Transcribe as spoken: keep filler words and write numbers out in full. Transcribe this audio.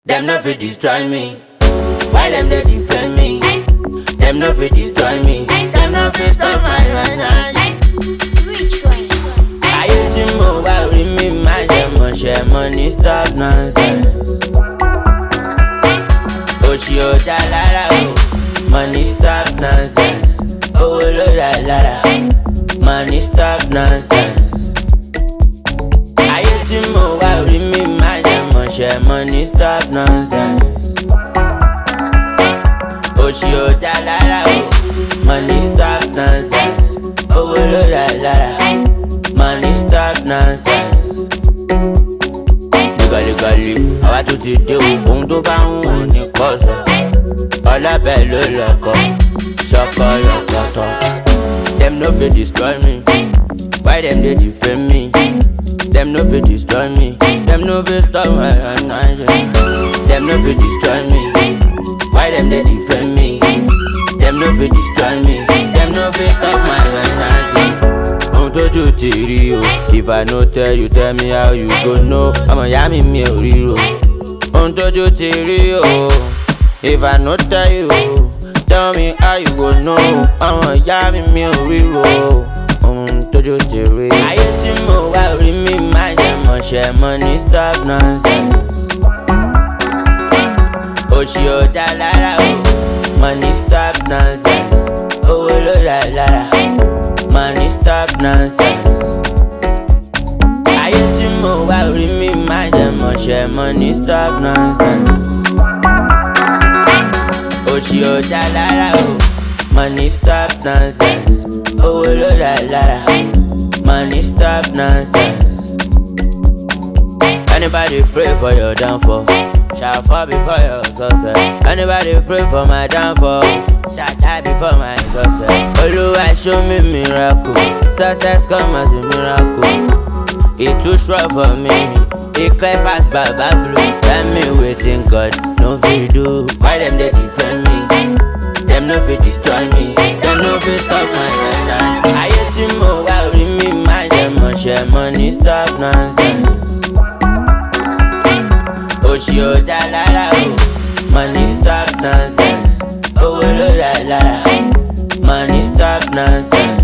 Them no fit destroy me. Why them they defend me? Them no fit destroy me. Them no fit stop my energy. I use him mobile with me, my demon share money, stop nonsense. Oshio da lara oh, money stop nonsense. Oh lo da lara, money stop nonsense. I use him mobile with me, my demon share money, stop nonsense. Oshio da lara oh, money stop nonsense. Oh lo da lara, money stop nonsense. Legally, àwa tún ti dé o, ohun tó bá ń wù ní kọ́sọ̀. Ọlọ́bẹ̀ ló lọ́kọ̀, ṣọkọ lọ́kọ̀tọ̀. Them no fit destroy me, why them dey defend me? Them no fit destroy me, them no fit stop my energy. Them no fit destroy me, why them dey defend me? Them no fit destroy me, them no fit stop my energy. Tójú ti rí o, if I no tell you, tell me how you go know. Ọmọ ìyá mi mi ò rí o. Ohun tójú ti rí o, if I no tell you, tell me how you go know. Ọmọ ìyá mi mi ò rí o. Ohun tójú ti rí. Ayé tí mo wá rí mi máa jẹ mọ̀ṣẹ́ money stop nonsense. Òṣì ò dá lára o, money stop nonsense. Owó ló dá lára. Money stop nonsense. Ayé tí mo wá rí mi máa jẹ mọ̀ṣẹ́ money stop nonsense. Òṣì ò dá lára o, money stop nonsense. Owó ló dá lára, money stop nonsense. Anybody pray for your downfall, shall fall before your success. Anybody pray for my downfall, shall die before my success. Oluwa show me miracle, success come as a miracle. It too strong for me, it clear past Baba Blue. Tell me waiting God, no fit do. Why them they defend me? Them no fit destroy me, them no fit stop my energy. Ayé tí mo wá rí mi máa jẹ mọ̀ṣẹ́ money stop nonsense. Òṣì ò dá lára o, money stop nonsense. Owó ló dá lára, money stop nonsense.